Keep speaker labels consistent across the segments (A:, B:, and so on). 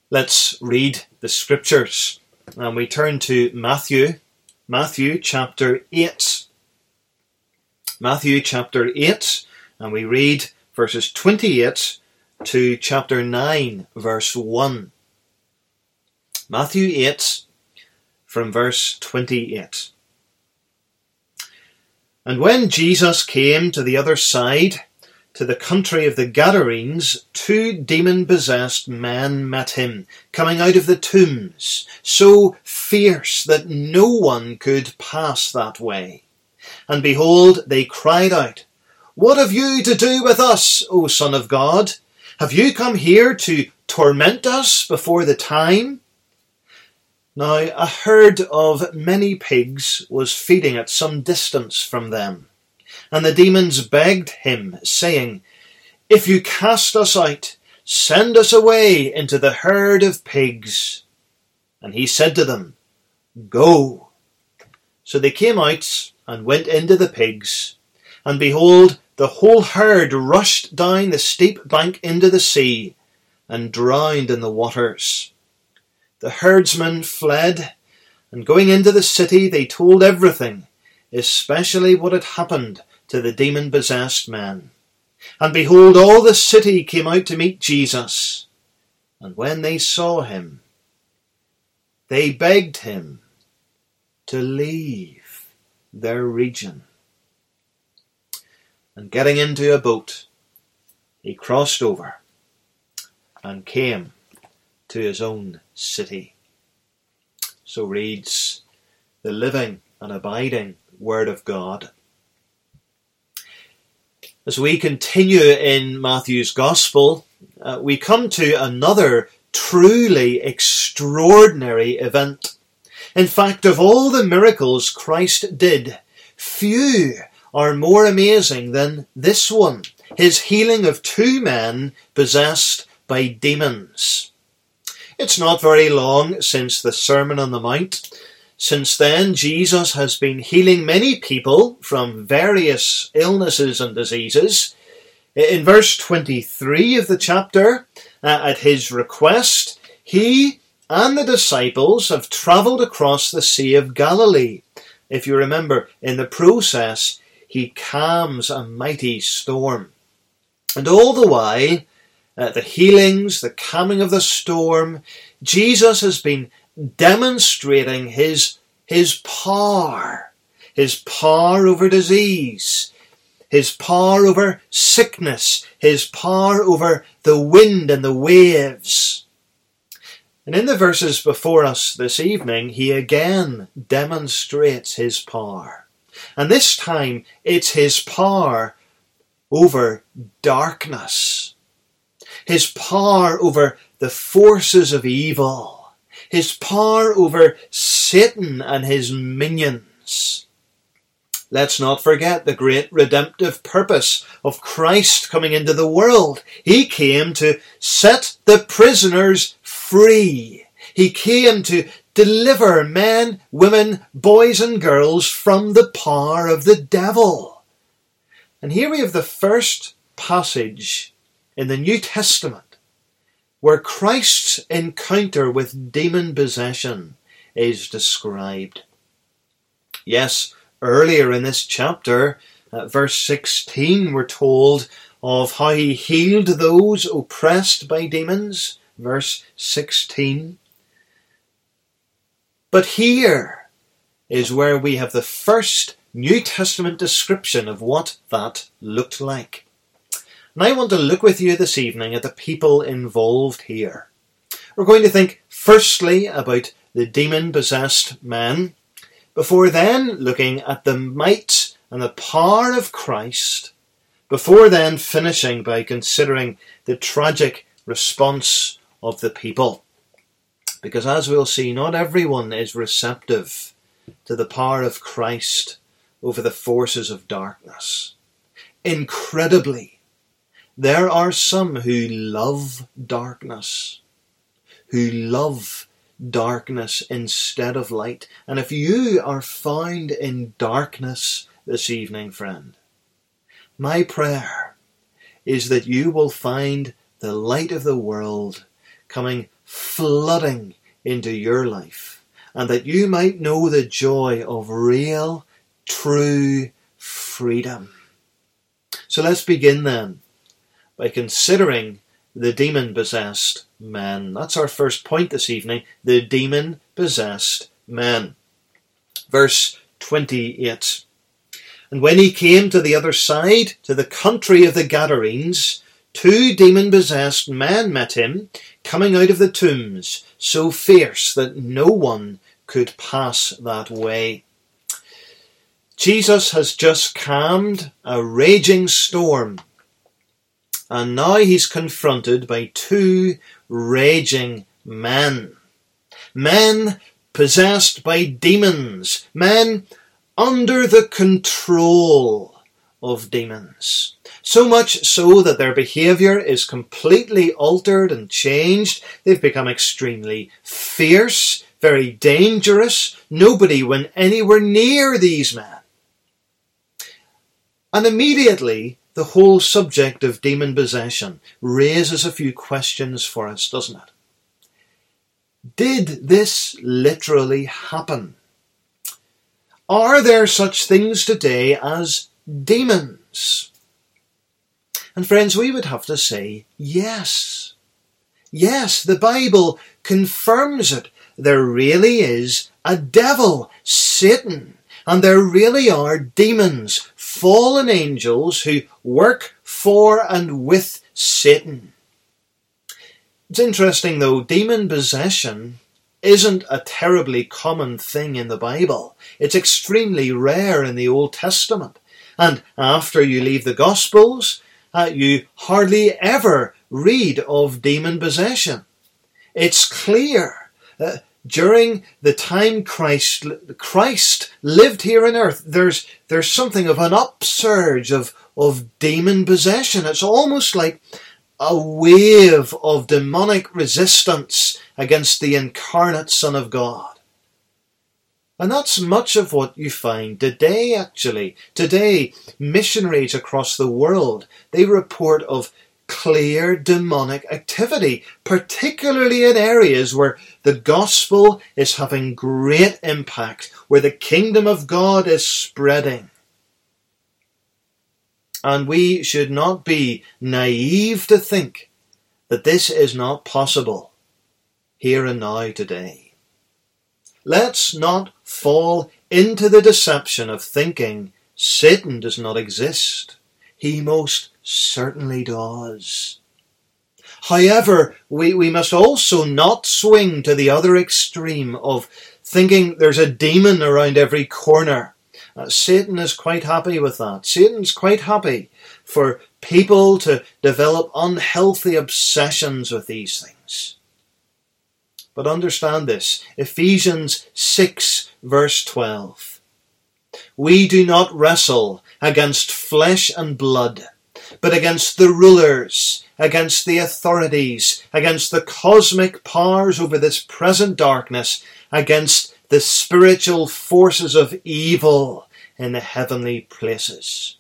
A: Let's read the scriptures, and we turn to Matthew chapter 8. Matthew chapter 8, and we read verses 28 to chapter 9, verse 1. Matthew 8, from verse 28. And when Jesus came to the other side, to the country of the Gadarenes, 2 demon-possessed men met him, coming out of the tombs, so fierce that no one could pass that way. And behold, they cried out, "What have you to do with us, O Son of God? Have you come here to torment us before the time?" Now a herd of many pigs was feeding at some distance from them. And the demons begged him, saying, "If you cast us out, send us away into the herd of pigs." And he said to them, "Go." So they came out and went into the pigs. And behold, the whole herd rushed down the steep bank into the sea, and drowned in the waters. The herdsmen fled, and going into the city they told everything, especially what had happened to the demon-possessed men. And behold, all the city came out to meet Jesus. And when they saw him, they begged him to leave their region. And getting into a boat, he crossed over and came to his own city. So reads the living and abiding Word of God. As we continue in Matthew's Gospel, we come to another truly extraordinary event. In fact, of all the miracles Christ did, few are more amazing than this one, his healing of 2 men possessed by demons. It's not very long since the Sermon on the Mount. Since then, Jesus has been healing many people from various illnesses and diseases. In verse 23 of the chapter, at his request, he and the disciples have travelled across the Sea of Galilee. If you remember, in the process, he calms a mighty storm. And all the while, the healings, the calming of the storm, Jesus has been demonstrating his power over disease, his power over sickness, his power over the wind and the waves. And in the verses before us this evening, he again demonstrates his power. And this time, it's his power over darkness, his power over the forces of evil, his power over Satan and his minions. Let's not forget the great redemptive purpose of Christ coming into the world. He came to set the prisoners free. He came to deliver men, women, boys and girls from the power of the devil. And here we have the first passage in the New Testament where Christ's encounter with demon possession is described. Yes, earlier in this chapter, verse 16, we're told of how he healed those oppressed by demons. Verse 16. But here is where we have the first New Testament description of what that looked like. And I want to look with you this evening at the people involved here. We're going to think firstly about the demon-possessed men, before then looking at the might and the power of Christ, before then finishing by considering the tragic response of the people. Because as we'll see, not everyone is receptive to the power of Christ over the forces of darkness. Incredibly, there are some who love darkness instead of light. And if you are found in darkness this evening, friend, my prayer is that you will find the light of the world coming flooding into your life, and that you might know the joy of real, true freedom. So let's begin then by considering the demon-possessed man. That's our first point this evening, the demon-possessed man. Verse 28. And when he came to the other side, to the country of the Gadarenes, 2 demon-possessed men met him, coming out of the tombs, so fierce that no one could pass that way. Jesus has just calmed a raging storm, and now he's confronted by 2 raging men. Men possessed by demons. Men under the control of demons. So much so that their behaviour is completely altered and changed. They've become extremely fierce, very dangerous. Nobody went anywhere near these men. And immediately, the whole subject of demon possession raises a few questions for us, doesn't it? Did this literally happen? Are there such things today as demons? And friends, we would have to say yes. Yes, the Bible confirms it. There really is a devil, Satan, and there really are demons, fallen angels who work for and with Satan. It's interesting though, demon possession isn't a terribly common thing in the Bible. It's extremely rare in the Old Testament. And after you leave the Gospels, you hardly ever read of demon possession. It's clear during the time Christ lived here on earth, there's something of an upsurge of demon possession. It's almost like a wave of demonic resistance against the incarnate Son of God. And that's much of what you find today, actually. Today, missionaries across the world, they report of clear demonic activity, particularly in areas where the gospel is having great impact, where the kingdom of God is spreading. And we should not be naive to think that this is not possible here and now today. Let's not fall into the deception of thinking Satan does not exist. He most certainly does. However, we must also not swing to the other extreme of thinking there's a demon around every corner. Satan is quite happy with that. Satan's quite happy for people to develop unhealthy obsessions with these things. But understand this, Ephesians 6 verse 12. We do not wrestle against flesh and blood, but against the rulers, against the authorities, against the cosmic powers over this present darkness, against the spiritual forces of evil in the heavenly places.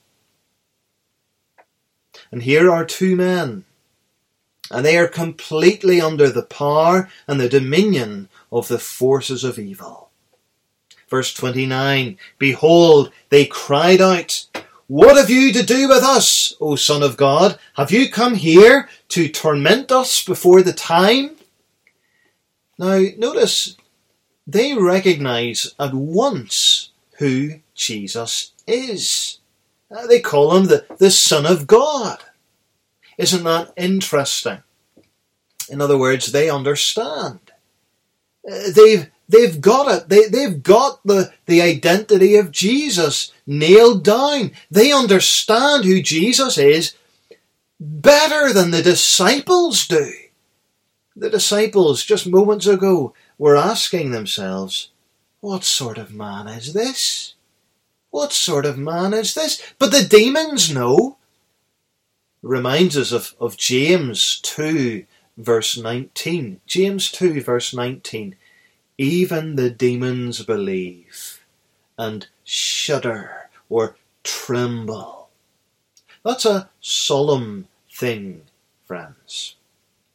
A: And here are 2 men, and they are completely under the power and the dominion of the forces of evil. Verse 29, behold, they cried out, what have you to do with us, O Son of God? Have you come here to torment us before the time? Now, notice, they recognize at once who Jesus is. They call him the Son of God. Isn't that interesting? In other words, they understand. They've got it. They've got the identity of Jesus nailed down. They understand who Jesus is better than the disciples do. The disciples just moments ago were asking themselves, what sort of man is this? What sort of man is this? But the demons know. It reminds us of James 2 verse 19. James 2 verse 19. Even the demons believe and shudder or tremble. That's a solemn thing, friends.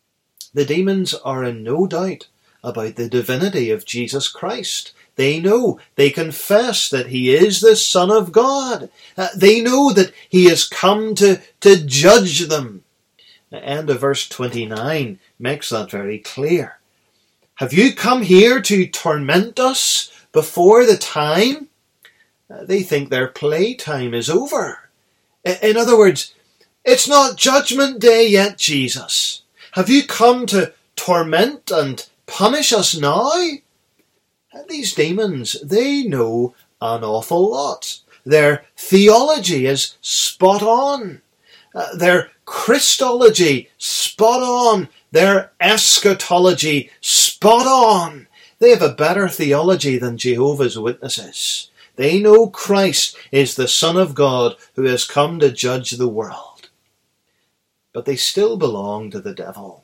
A: The demons are in no doubt about the divinity of Jesus Christ. They know, they confess that he is the Son of God. They know that he has come to judge them. The end of verse 29 makes that very clear. Have you come here to torment us before the time? They think their playtime is over. In other words, it's not judgment day yet, Jesus. Have you come to torment and punish us now? These demons, they know an awful lot. Their theology is spot on. Their Christology, spot on. Their eschatology, spot on. They have a better theology than Jehovah's Witnesses. They know Christ is the Son of God who has come to judge the world. But they still belong to the devil.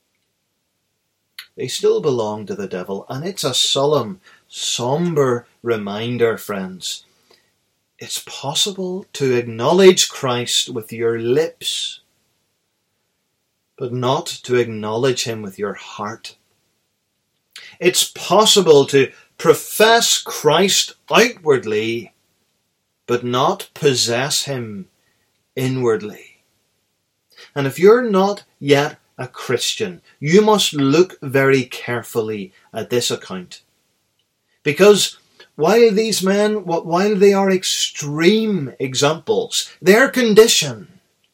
A: They still belong to the devil, and it's a solemn, somber reminder, friends. It's possible to acknowledge Christ with your lips, but not to acknowledge him with your heart. It's possible to profess Christ outwardly, but not possess him inwardly. And if you're not yet a Christian, you must look very carefully at this account. Because while these men, while they are extreme examples, their condition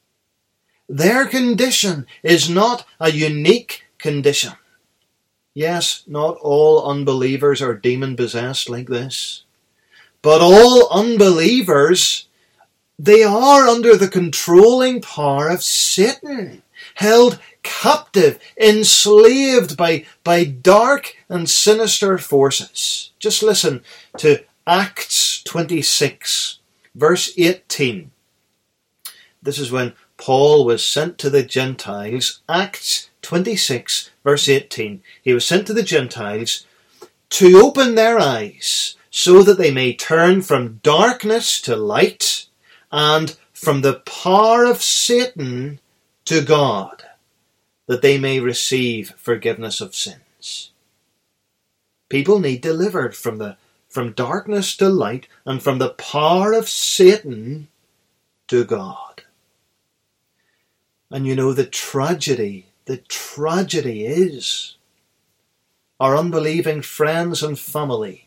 A: is not a unique condition. Yes, not all unbelievers are demon-possessed like this. But all unbelievers, they are under the controlling power of Satan, held captive, enslaved by dark and sinister forces. Just listen to Acts 26, verse 18. This is when Paul was sent to the Gentiles. Acts 26, verse 18. He was sent to the Gentiles to open their eyes so that they may turn from darkness to light and from the power of Satan to God, that they may receive forgiveness of sins. People need delivered from darkness to light and from the power of Satan to God. And you know, the tragedy is our unbelieving friends and family.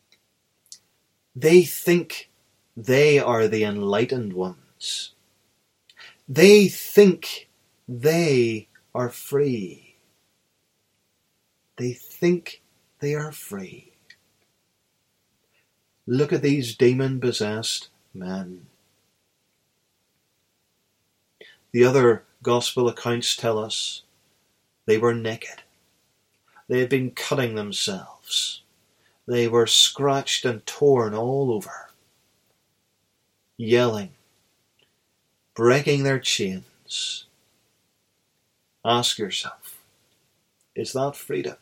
A: They think they are the enlightened ones. They think they are free. They think they are free. Look at these demon-possessed men. The other gospel accounts tell us they were naked. They had been cutting themselves. They were scratched and torn all over, yelling, breaking their chains. Ask yourself, is that freedom?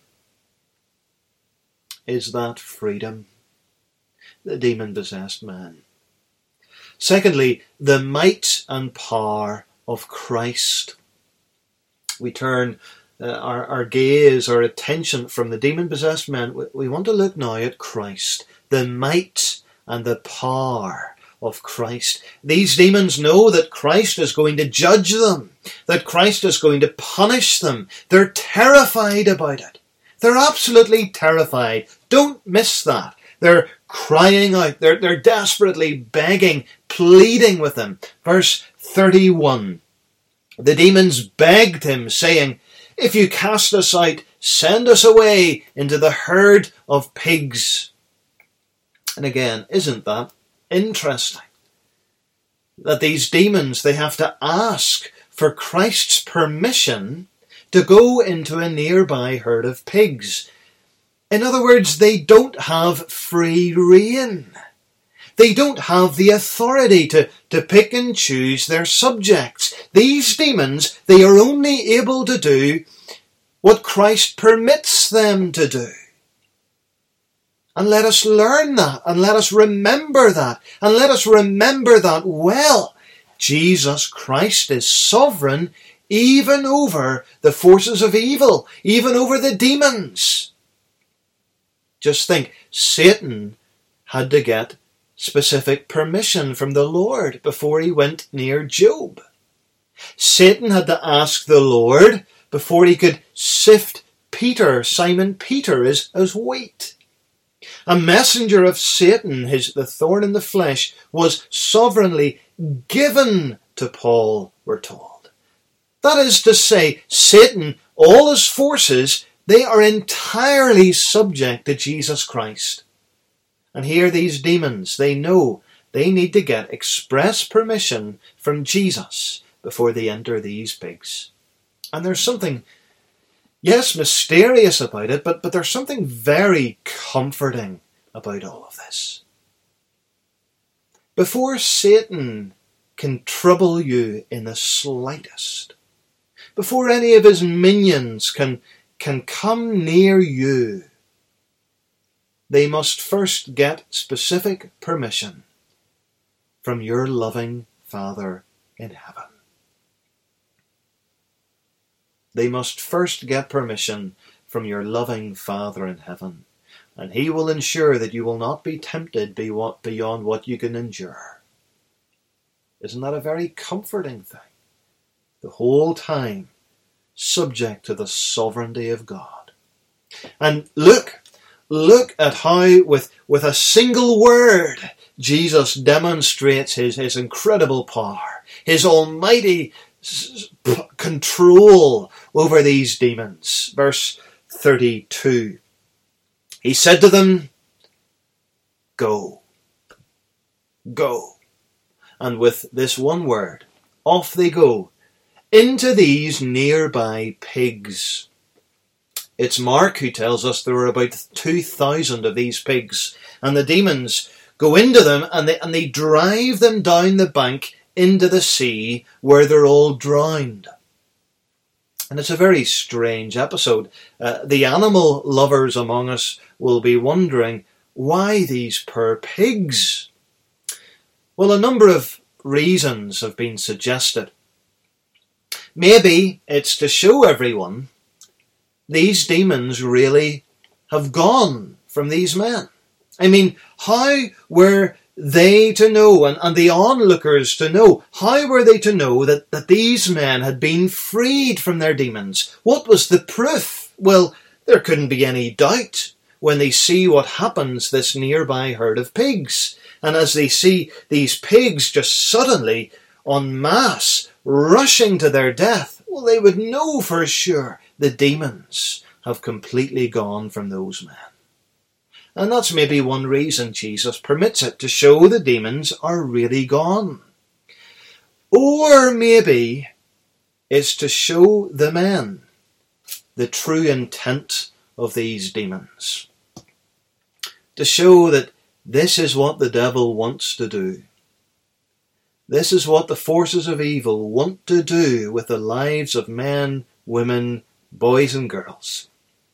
A: Is that freedom? The demon-possessed man. Secondly, the might and power of Christ. We turn our gaze, our attention from the demon-possessed man. We want to look now at Christ, the might and the power of Christ. These demons know that Christ is going to judge them, that Christ is going to punish them. They're terrified about it. They're absolutely terrified. Don't miss that. They're crying out. They're desperately begging, pleading with him. Verse 31. The demons begged him, saying, "If you cast us out, send us away into the herd of pigs." And again, isn't that interesting? That these demons, they have to ask for Christ's permission to go into a nearby herd of pigs. In other words, they don't have free rein. They don't have the authority to pick and choose their subjects. These demons, they are only able to do what Christ permits them to do. And let us learn that, and let us remember that, and let us remember that well. Jesus Christ is sovereign even over the forces of evil, even over the demons. Just think, Satan had to get specific permission from the Lord before he went near Job. Satan had to ask the Lord before he could sift Peter, Simon Peter, as wheat. A messenger of Satan, the thorn in the flesh, was sovereignly given to Paul, we're told. That is to say, Satan, all his forces, they are entirely subject to Jesus Christ. And here these demons, they know they need to get express permission from Jesus before they enter these pigs. And there's something, yes, mysterious about it, but there's something very comforting about all of this. Before Satan can trouble you in the slightest, before any of his minions can come near you, they must first get specific permission from your loving Father in heaven. They must first get permission from your loving Father in heaven, and he will ensure that you will not be tempted beyond what you can endure. Isn't that a very comforting thing? The whole time subject to the sovereignty of God. And look at how with a single word Jesus demonstrates his incredible power, his almighty control over these demons. Verse 32. He said to them, "Go, go." And with this one word, off they go into these nearby pigs. It's Mark who tells us there were about 2,000 of these pigs, and the demons go into them and they drive them down the bank into the sea where they're all drowned. And it's a very strange episode. The animal lovers among us will be wondering, why these poor pigs? Well, a number of reasons have been suggested. Maybe it's to show everyone these demons really have gone from these men. I mean, how were they to know, and the onlookers to know, how were they to know that these men had been freed from their demons? What was the proof? Well, there couldn't be any doubt when they see what happens this nearby herd of pigs. And as they see these pigs just suddenly, en masse, rushing to their death, well, they would know for sure the demons have completely gone from those men. And that's maybe one reason Jesus permits it, to show the demons are really gone. Or maybe it's to show the men the true intent of these demons. To show that this is what the devil wants to do. This is what the forces of evil want to do with the lives of men, women, boys and girls.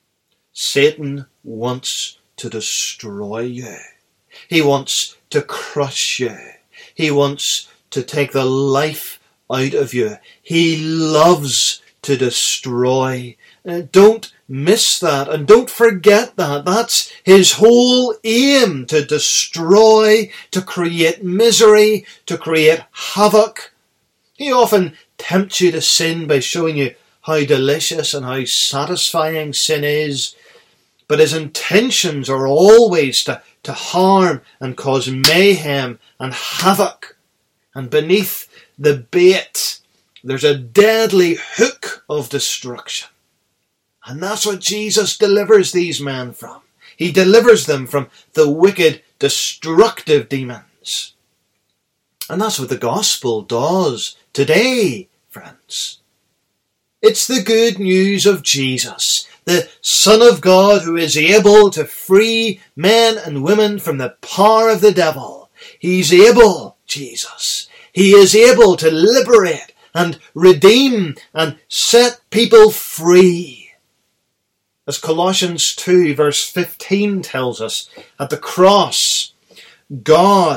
A: Satan wants to destroy you. He wants to crush you. He wants to take the life out of you. He loves to destroy. Don't miss that, and don't forget that. That's his whole aim, to destroy, to create misery, to create havoc. He often tempts you to sin by showing you how delicious and how satisfying sin is. But his intentions are always to harm and cause mayhem and havoc. And beneath the bait, there's a deadly hook of destruction. And that's what Jesus delivers these men from. He delivers them from the wicked, destructive demons. And that's what the gospel does today, friends. It's the good news of Jesus, the Son of God, who is able to free men and women from the power of the devil. He's able, Jesus. He is able to liberate and redeem and set people free. As Colossians 2 verse 15 tells us, at the cross, God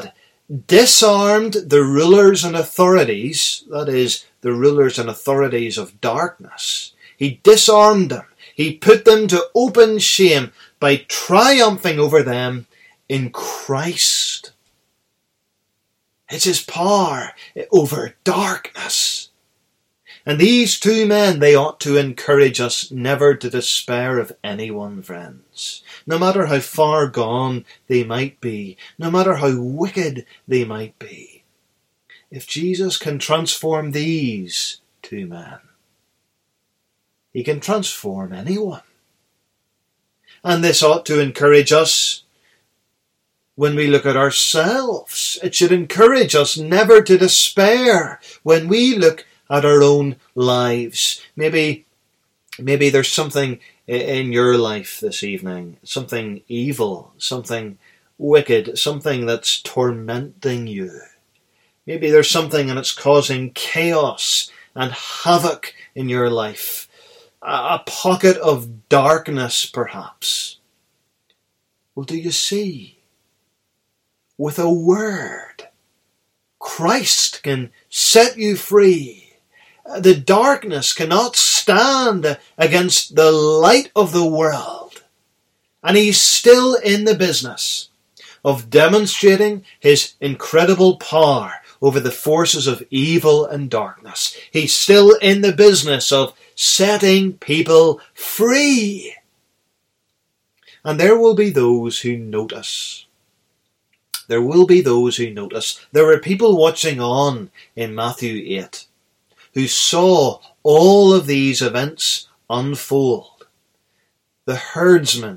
A: disarmed the rulers and authorities, that is, the rulers and authorities of darkness. He disarmed them. He put them to open shame by triumphing over them in Christ. It's his power over darkness. And these two men, they ought to encourage us never to despair of anyone, friends. No matter how far gone they might be, no matter how wicked they might be. If Jesus can transform these two men, he can transform anyone. And this ought to encourage us when we look at ourselves. It should encourage us never to despair when we look at our own lives. Maybe there's something in your life this evening, something evil, something wicked, something that's tormenting you. Maybe there's something and it's causing chaos and havoc in your life. A pocket of darkness, perhaps. Well, do you see? With a word, Christ can set you free. The darkness cannot stand against the light of the world. And he's still in the business of demonstrating his incredible power over the forces of evil and darkness. He's still in the business of setting people free. And there will be those who notice. There will be those who notice. There were people watching on in Matthew 8 who saw all of these events unfold. The herdsmen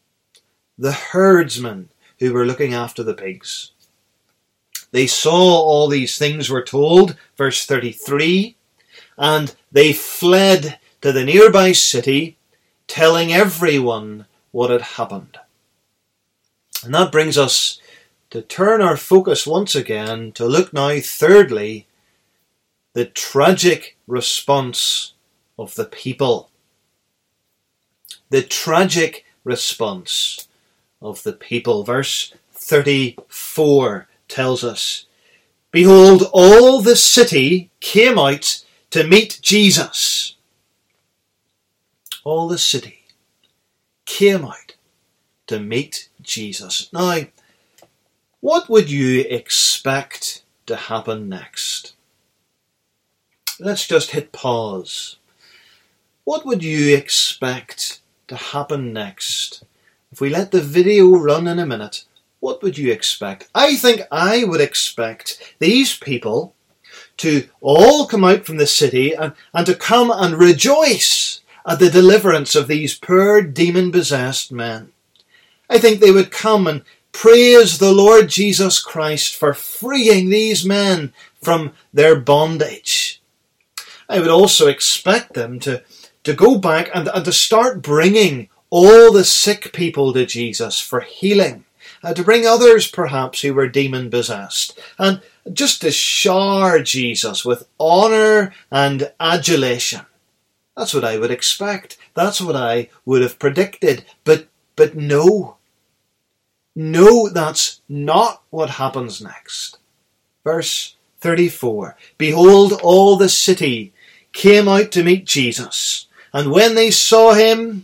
A: who were looking after the pigs. They saw all these things, we're told, verse 33, and they fled to the nearby city, telling everyone what had happened. And that brings us to turn our focus once again to look now, thirdly, the tragic response of the people. The tragic response of the people. Verse 34 tells us, "Behold, all the city came out to meet Jesus." All the city came out to meet Jesus. Now, what would you expect to happen next? Let's just hit pause. What would you expect to happen next? If we let the video run in a minute, what would you expect? I think I would expect these people to all come out from the city and to come and rejoice at the deliverance of these poor demon-possessed men. I think they would come and praise the Lord Jesus Christ for freeing these men from their bondage. I would also expect them to go back and to start bringing all the sick people to Jesus for healing. To bring others perhaps who were demon-possessed. And just to shower Jesus with honour and adulation. That's what I would expect. That's what I would have predicted. But no. No, that's not what happens next. Verse 34. "Behold, all the city came out to meet Jesus. And when they saw him,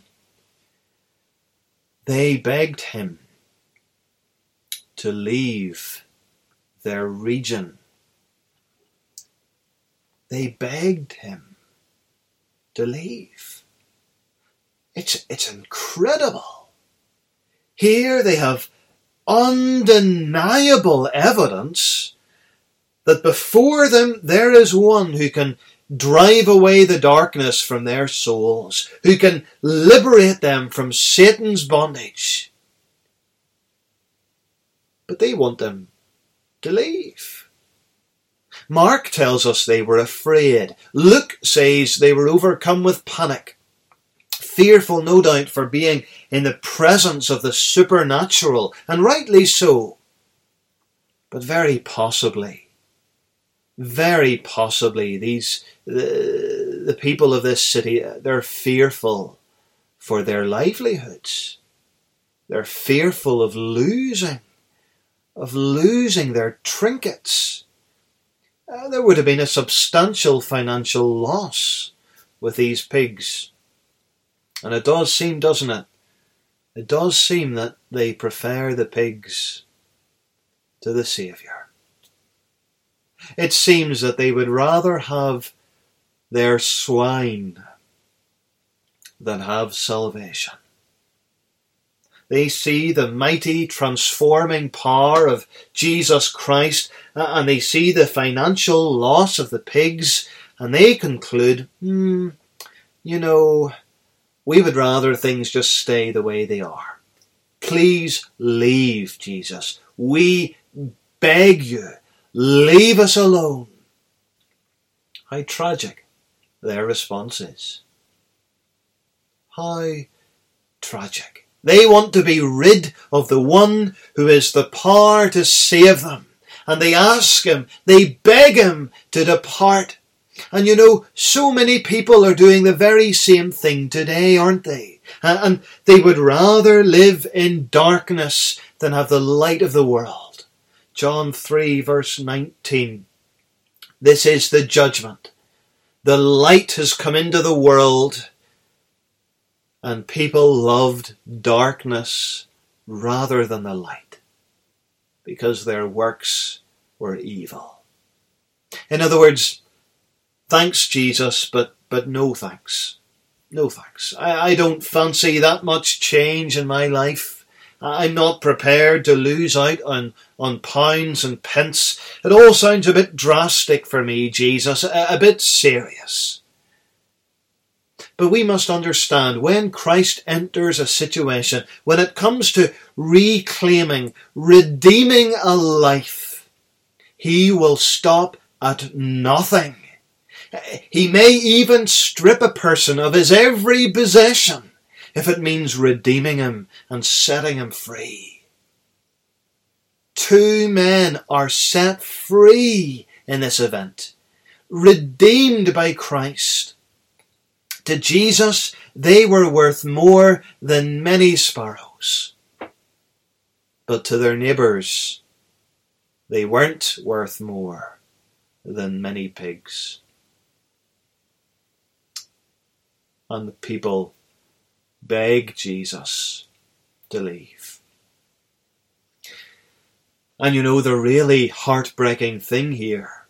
A: they begged him to leave their region." They begged him to leave. It's incredible. Here they have undeniable evidence that before them there is one who can drive away the darkness from their souls, who can liberate them from Satan's bondage. But they want them to leave. Mark tells us they were afraid. Luke says they were overcome with panic. Fearful, no doubt, for being in the presence of the supernatural, and rightly so. But very possibly, the people of this city, they're fearful for their livelihoods. They're fearful of losing of losing their trinkets. There would have been a substantial financial loss with these pigs. And it does seem, doesn't it? It does seem that they prefer the pigs to the Saviour. It seems that they would rather have their swine than have salvation. They see the mighty transforming power of Jesus Christ, and they see the financial loss of the pigs, and they conclude, we would rather things just stay the way they are. Please leave, Jesus. We beg you, leave us alone. How tragic their response is. How tragic. They want to be rid of the one who is the power to save them. And they ask him, they beg him to depart. And so many people are doing the very same thing today, aren't they? And they would rather live in darkness than have the light of the world. John 3 verse 19. This is the judgment. The light has come into the world, and people loved darkness rather than the light, because their works were evil. In other words, thanks, Jesus, but no thanks. No thanks. I don't fancy that much change in my life. I'm not prepared to lose out on pounds and pence. It all sounds a bit drastic for me, Jesus, a bit serious. But we must understand, when Christ enters a situation, when it comes to reclaiming, redeeming a life, he will stop at nothing. He may even strip a person of his every possession if it means redeeming him and setting him free. 2 men are set free in this event, redeemed by Christ. To Jesus, they were worth more than many sparrows. But to their neighbours, they weren't worth more than many pigs. And the people beg Jesus to leave. And the really heartbreaking thing here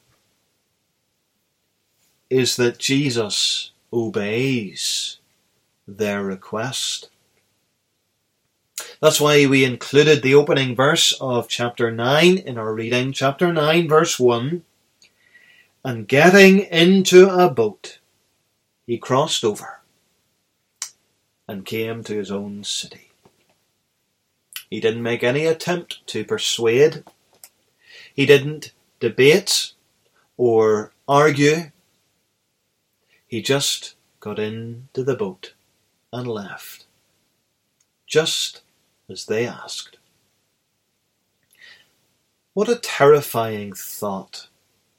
A: is that Jesus obeys their request. That's why we included the opening verse of chapter 9 in our reading. Chapter 9 verse 1. And getting into a boat, he crossed over and came to his own city. He didn't make any attempt to persuade. He didn't debate or argue. He just got into the boat and left, just as they asked. What a terrifying thought.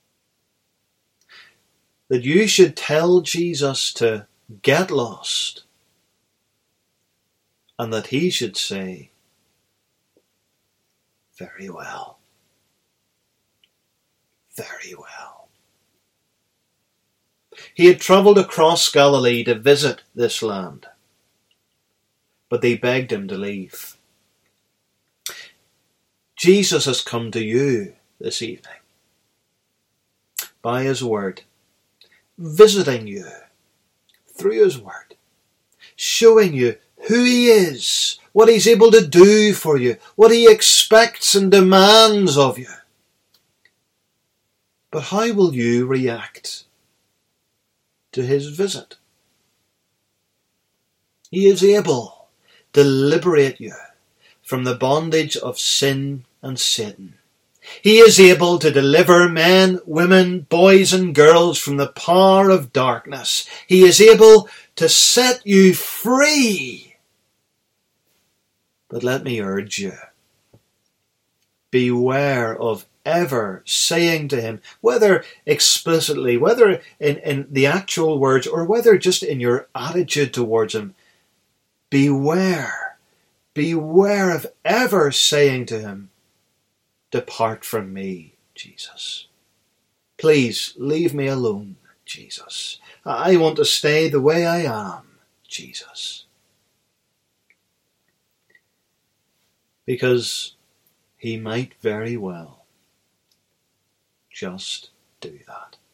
A: That you should tell Jesus to get lost, and that he should say, very well. Very well. He had travelled across Galilee to visit this land, but they begged him to leave. Jesus has come to you this evening by his word, visiting you through his word, showing you who he is, what he's able to do for you, what he expects and demands of you. But how will you react to his visit? He is able to liberate you from the bondage of sin and Satan. He is able to deliver men, women, boys and girls from the power of darkness. He is able to set you free. But let me urge you, beware of ever saying to him, whether explicitly, whether in the actual words, or whether just in your attitude towards him, beware of ever saying to him, Depart from me, Jesus. Please leave me alone, Jesus. I want to stay the way I am, Jesus. Because he might very well just do that.